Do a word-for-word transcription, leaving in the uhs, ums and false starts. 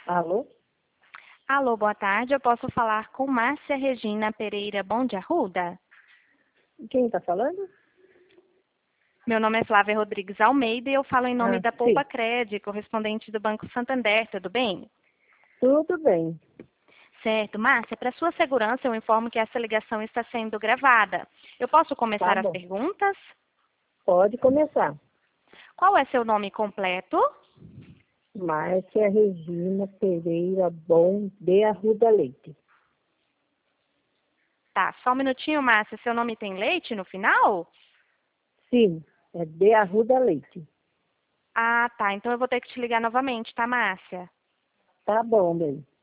Alô? Alô, boa tarde. Eu posso falar com Márcia Regina Pereira Bom de Arruda? Quem está falando? Meu nome é Flávia Rodrigues Almeida e eu falo em nome Ah, da sim. Poupa Cred, correspondente do Banco Santander, tudo bem? Tudo bem. Certo. Márcia, para sua segurança, eu informo que essa ligação está sendo gravada. Eu posso Tá começar as bom. perguntas? Pode começar. Qual é seu nome completo? Márcia Regina Pereira Bom de Arruda Leite. Tá, só um minutinho, Márcia. Seu nome tem leite no final? Sim, é de Arruda Leite. Ah, tá. Então eu vou ter que te ligar novamente, tá, Márcia? Tá bom, bem.